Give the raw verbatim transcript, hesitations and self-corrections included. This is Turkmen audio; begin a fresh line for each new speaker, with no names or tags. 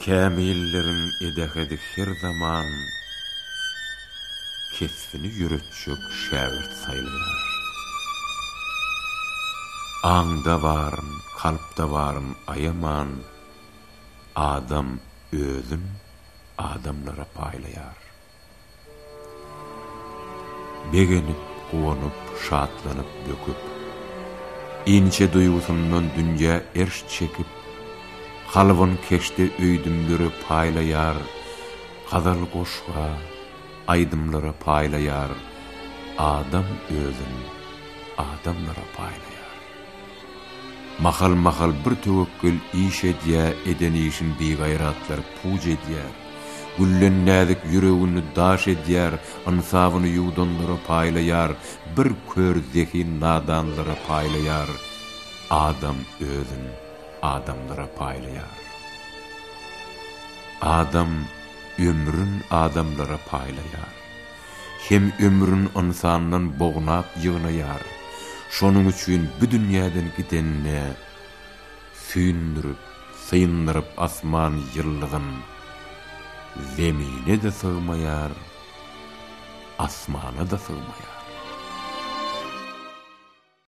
Kämillerin edehedi her zaman kesfini yürütçük şägirt sayılýar. Aňda baryn, kalpda baryn ayaman, adam özün adamlara paýlaýar. Begenip, gowanyp, şatlanyp, böküp, inçe duýgusundan dünýä erş çekip, halwyn keşde öýdümleri paýlaýar, gazal goşga, aýdymlara paýlaýar, adam özün adamlara paýlaýar. Mahal-mahal bir töwekkül iş edýär, eden işin begaýratlar puj edýär. Güllen näzik yüregini daş edýär, ansabyny ýuwdanlara paýlaýar, bir kör zeki nadanlara paýlaýar. Adam özün adamlara paýlaýar. Adam ömrün adamlara paýlaýar. Hem ömrün insandan bognap ýygnaýar. Şonuň üçin bu dünýäden gidenine süýndürüp, syýndyryp asman ýyllygyn zemine de sığmaýar, asmana da sığmaýar.